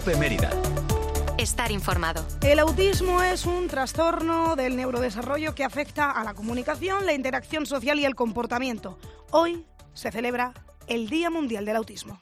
COPE Mérida. Estar informado. El autismo es un trastorno del neurodesarrollo que afecta a la comunicación, la interacción social y el comportamiento. Hoy se celebra el Día Mundial del Autismo.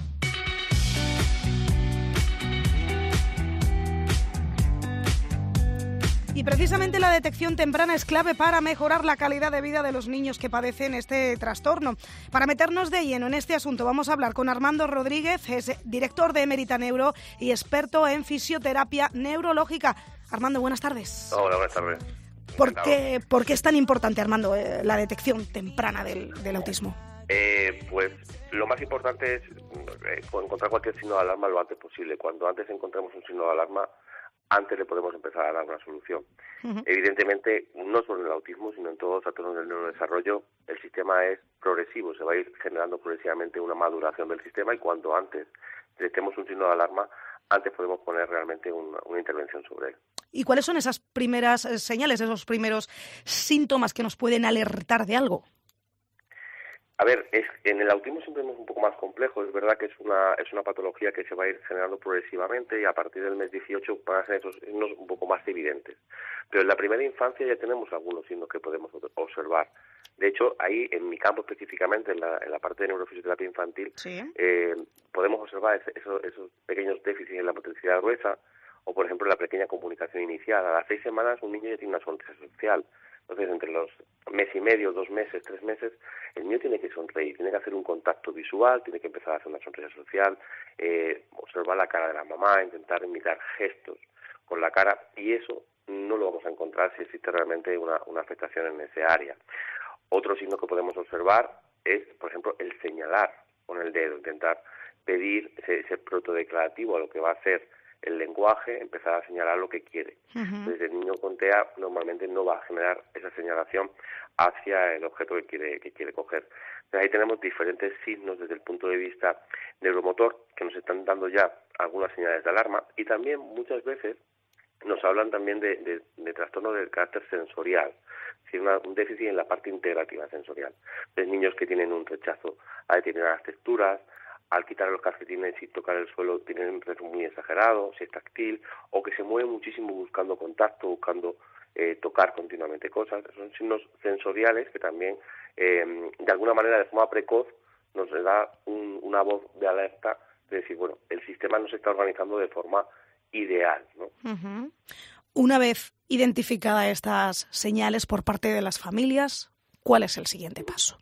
Y precisamente la detección temprana es clave para mejorar la calidad de vida de los niños que padecen este trastorno. Para meternos de lleno en este asunto vamos a hablar con Armando Rodríguez, es director de Emerita Neuro y experto en fisioterapia neurológica. Armando, buenas tardes. Hola, buenas tardes. ¿Por qué es tan importante, Armando, la detección temprana del autismo? Pues lo más importante es encontrar cualquier signo de alarma lo antes posible. Cuando antes encontremos un signo de alarma, antes le podemos empezar a dar una solución. Uh-huh. Evidentemente, no solo en el autismo, sino en todos los trastornos del neurodesarrollo, el sistema es progresivo, se va a ir generando progresivamente una maduración del sistema y cuanto antes detectemos un signo de alarma, antes podemos poner realmente una intervención sobre él. ¿Y cuáles son esas primeras señales, esos primeros síntomas que nos pueden alertar de algo? A ver, en el autismo siempre es un poco más complejo. Es verdad que es una patología que se va a ir generando progresivamente y a partir del mes 18 van a ser esos signos un poco más evidentes. Pero en la primera infancia ya tenemos algunos signos que podemos observar. De hecho, ahí en mi campo específicamente, en la parte de neurofisioterapia infantil, ¿sí? Podemos observar esos pequeños déficits en la motricidad gruesa o, por ejemplo, en la pequeña comunicación inicial. A las 6 semanas un niño ya tiene una sonrisa social. Entonces, entre los mes y medio, 2 meses, 3 meses, el niño tiene que sonreír, tiene que hacer un contacto visual, tiene que empezar a hacer una sonrisa social, observar la cara de la mamá, intentar imitar gestos con la cara, y eso no lo vamos a encontrar si existe realmente una afectación en ese área. Otro signo que podemos observar es, por ejemplo, el señalar con el dedo, intentar pedir ese protodeclarativo a lo que va a hacer el lenguaje, empezar a señalar lo que quiere. Uh-huh. Entonces, el niño con TEA normalmente no va a generar esa señalación hacia el objeto que quiere coger. Entonces, ahí tenemos diferentes signos desde el punto de vista neuromotor que nos están dando ya algunas señales de alarma y también muchas veces nos hablan también de trastornos del carácter sensorial, es decir, un déficit en la parte integrativa sensorial. Entonces, niños que tienen un rechazo a determinadas texturas, al quitar los calcetines y tocar el suelo tienen un ritmo muy exagerado, si es táctil, o que se mueven muchísimo buscando contacto, buscando tocar continuamente cosas. Son signos sensoriales que también, de alguna manera, de forma precoz, nos da una voz de alerta de decir, bueno, el sistema no se está organizando de forma ideal, ¿no? Uh-huh. Una vez identificadas estas señales por parte de las familias, ¿cuál es el siguiente paso?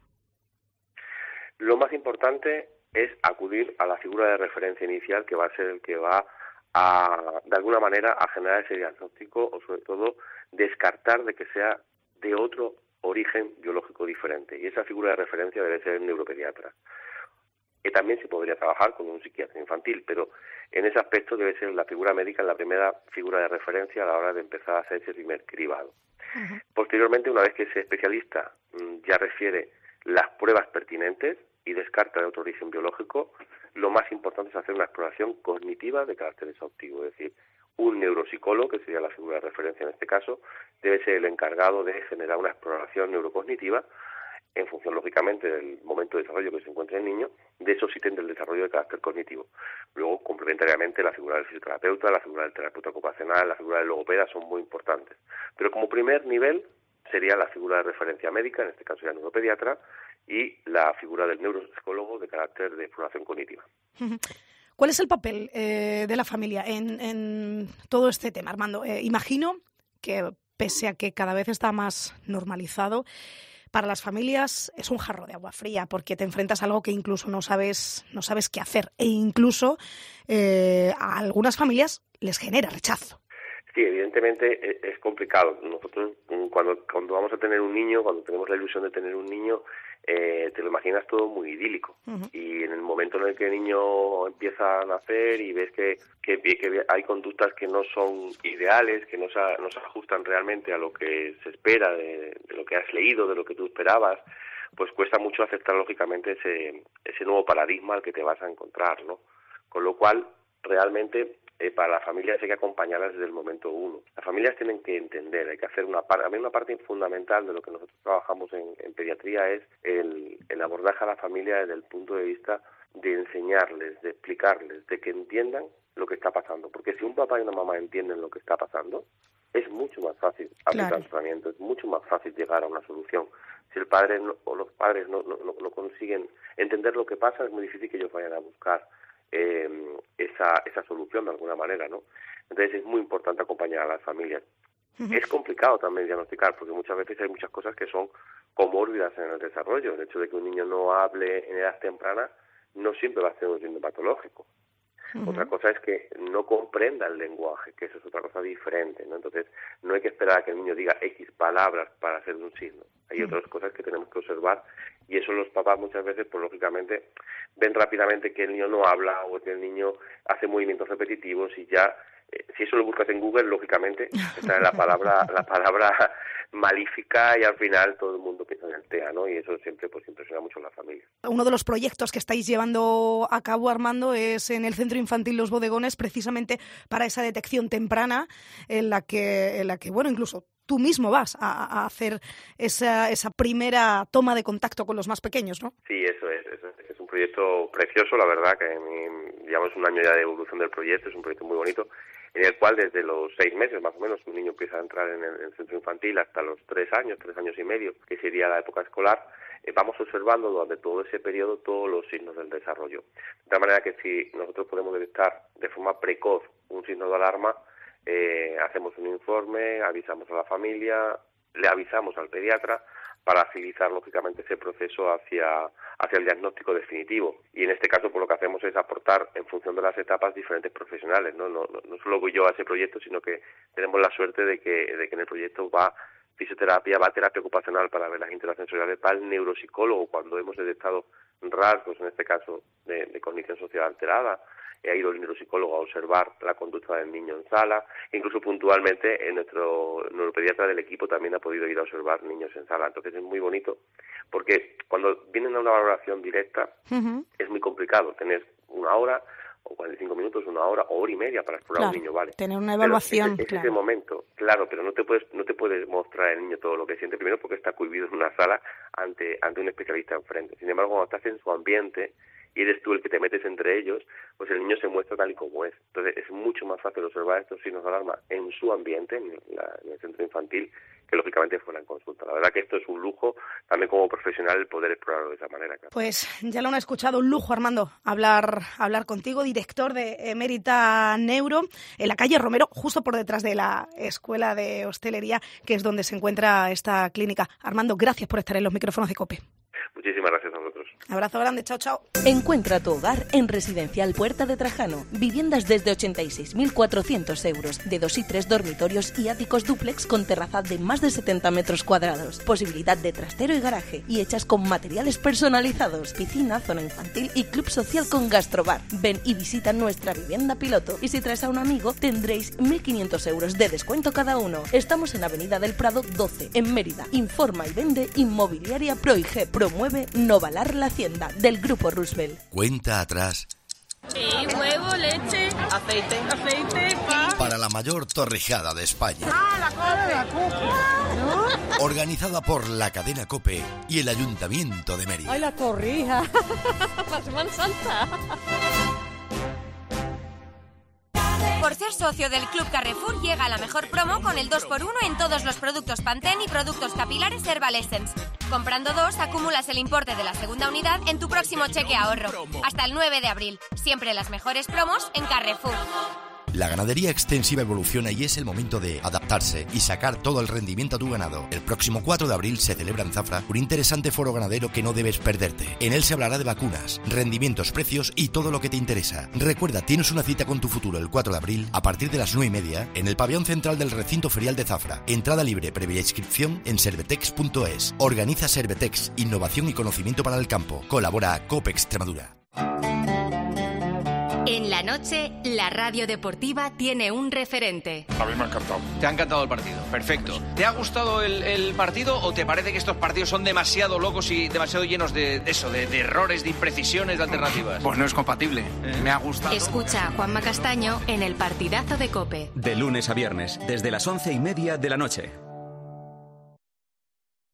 Lo más importante es acudir a la figura de referencia inicial que va a ser el que va a, de alguna manera, a generar ese diagnóstico o, sobre todo, descartar de que sea de otro origen biológico diferente. Y esa figura de referencia debe ser el neuropediatra. Que también se podría trabajar con un psiquiatra infantil, pero en ese aspecto debe ser la figura médica la primera figura de referencia a la hora de empezar a hacer ese primer cribado. Uh-huh. Posteriormente, una vez que ese especialista ya refiere las pruebas pertinentes y descarta de otro origen biológico, lo más importante es hacer una exploración cognitiva de carácter exhaustivo, es decir, un neuropsicólogo, que sería la figura de referencia en este caso, debe ser el encargado de generar una exploración neurocognitiva en función, lógicamente, del momento de desarrollo que se encuentre el niño, de esos ítems del desarrollo de carácter cognitivo. Luego, complementariamente, la figura del fisioterapeuta, la figura del terapeuta ocupacional, la figura del logopeda son muy importantes. Pero como primer nivel sería la figura de referencia médica, en este caso ya neuropediatra, y la figura del neuropsicólogo de carácter de exploración cognitiva. ¿Cuál es el papel de la familia en todo este tema, Armando? Imagino que, pese a que cada vez está más normalizado, para las familias es un jarro de agua fría porque te enfrentas a algo que incluso no sabes qué hacer e incluso a algunas familias les genera rechazo. Sí, evidentemente es complicado. Nosotros cuando vamos a tener un niño, cuando tenemos la ilusión de tener un niño, te lo imaginas todo muy idílico. Uh-huh. Y en el momento en el que el niño empieza a nacer y ves que hay conductas que no son ideales, que no se ajustan realmente a lo que se espera de lo que has leído, de lo que tú esperabas, pues cuesta mucho aceptar lógicamente ese nuevo paradigma al que te vas a encontrar, ¿no? Con lo cual, realmente para las familias hay que acompañarlas desde el momento uno. Las familias tienen que entender, hay que hacer una parte fundamental de lo que nosotros trabajamos en pediatría es el abordaje a la familia desde el punto de vista de enseñarles, de explicarles, de que entiendan lo que está pasando. Porque si un papá y una mamá entienden lo que está pasando, es mucho más fácil hacer tratamiento, es mucho más fácil llegar a una solución. Si el padre o los padres no consiguen entender lo que pasa, es muy difícil que ellos vayan a buscar esa solución de alguna manera, ¿no? Entonces es muy importante acompañar a las familias. Es complicado también diagnosticar, porque muchas veces hay muchas cosas que son comórbidas en el desarrollo. El hecho de que un niño no hable en edad temprana no siempre va a ser un signo patológico. Otra cosa es que no comprenda el lenguaje, que eso es otra cosa diferente, ¿no? Entonces, no hay que esperar a que el niño diga X palabras para hacer un signo. Hay otras cosas que tenemos que observar y eso los papás muchas veces, pues lógicamente, ven rápidamente que el niño no habla o que el niño hace movimientos repetitivos y ya, si eso lo buscas en Google, lógicamente, está la palabra malífica y al final todo el mundo piensa en el TEA, ¿no? Y eso siempre pues impresiona mucho a la familia. Uno de los proyectos que estáis llevando a cabo, Armando, es en el Centro Infantil Los Bodegones, precisamente para esa detección temprana en la que bueno, incluso tú mismo vas a hacer esa primera toma de contacto con los más pequeños, ¿no? Sí, eso es un proyecto precioso, la verdad, que llevamos un año ya de evolución del proyecto, es un proyecto muy bonito, en el cual desde los 6 meses más o menos un niño empieza a entrar en el centro infantil hasta los 3 años y medio, que sería la época escolar, vamos observando durante todo ese periodo todos los signos del desarrollo. De tal manera que si nosotros podemos detectar de forma precoz un signo de alarma, hacemos un informe, avisamos a la familia, le avisamos al pediatra para agilizar lógicamente ese proceso hacia el diagnóstico definitivo. Y en este caso pues lo que hacemos es aportar en función de las etapas diferentes profesionales, no solo voy yo a ese proyecto, sino que tenemos la suerte de que en el proyecto va fisioterapia, va terapia ocupacional para ver las interacciones sociales, va el neuropsicólogo cuando hemos detectado rasgos, en este caso de cognición social alterada, ha ido el neuropsicólogo a observar la conducta del niño en sala, incluso puntualmente nuestro neuropediatra del equipo también ha podido ir a observar niños en sala. Entonces es muy bonito porque cuando vienen a una valoración directa es muy complicado tener 1 hora o 45 minutos, 1 hora o hora y media para explorar a un niño, ¿vale? Tener una evaluación, es ese momento, claro, pero no te puedes mostrar al niño todo lo que siente, primero porque está cohibido en una sala ante un especialista enfrente. Sin embargo, cuando estás en su ambiente y eres tú el que te metes entre ellos, pues el niño se muestra tal y como es. Entonces es mucho más fácil observar estos signos de alarma en su ambiente, en el centro infantil, que lógicamente fuera en consulta. La verdad que esto es un lujo, también como profesional, el poder explorarlo de esa manera. Claro. Pues ya lo han escuchado, un lujo, Armando, hablar contigo, director de Emérita Neuro, en la calle Romero, justo por detrás de la Escuela de Hostelería, que es donde se encuentra esta clínica. Armando, gracias por estar en los micrófonos de COPE. Muchísimas gracias a vosotros. Abrazo grande, chao, chao. Encuentra tu hogar en Residencial Puerta de Trajano. Viviendas desde 86.400 euros, de 2 y 3 dormitorios y áticos dúplex con terraza de más de 70 metros cuadrados. Posibilidad de trastero y garaje y hechas con materiales personalizados. Piscina, zona infantil y club social con gastrobar. Ven y visita nuestra vivienda piloto. Y si traes a un amigo, tendréis 1.500 euros de descuento cada uno. Estamos en Avenida del Prado 12, en Mérida. Informa y vende Inmobiliaria Proige. Promueve Novalar la Hacienda, del Grupo Roosevelt. Cuenta atrás. Sí, huevo, leche, aceite, pan. Para la mayor torrijada de España. La COPE. Organizada por la cadena COPE y el Ayuntamiento de Mérida. ¡Ay, la torrija! ¡La Semana Santa! Por ser socio del Club Carrefour llega la mejor promo con el 2x1 en todos los productos Pantene y productos capilares Herbal Essence. Comprando 2 acumulas el importe de la segunda unidad en tu próximo cheque ahorro. Hasta el 9 de abril. Siempre las mejores promos en Carrefour. La ganadería extensiva evoluciona y es el momento de adaptarse y sacar todo el rendimiento a tu ganado. El próximo 4 de abril se celebra en Zafra un interesante foro ganadero que no debes perderte. En él se hablará de vacunas, rendimientos, precios y todo lo que te interesa. Recuerda, tienes una cita con tu futuro el 4 de abril a partir de las 9:30 en el pabellón central del recinto ferial de Zafra. Entrada libre previa inscripción en servetex.es. Organiza Servetex, innovación y conocimiento para el campo. Colabora COPE Extremadura. En la noche, la radio deportiva tiene un referente. A mí me ha encantado. Te ha encantado el partido, perfecto. ¿Te ha gustado el partido o te parece que estos partidos son demasiado locos y demasiado llenos de errores, de imprecisiones, de alternativas? Pues no es compatible. Me ha gustado. Escucha a Juanma Castaño en El Partidazo de COPE. De lunes a viernes, desde las 11:30 de la noche.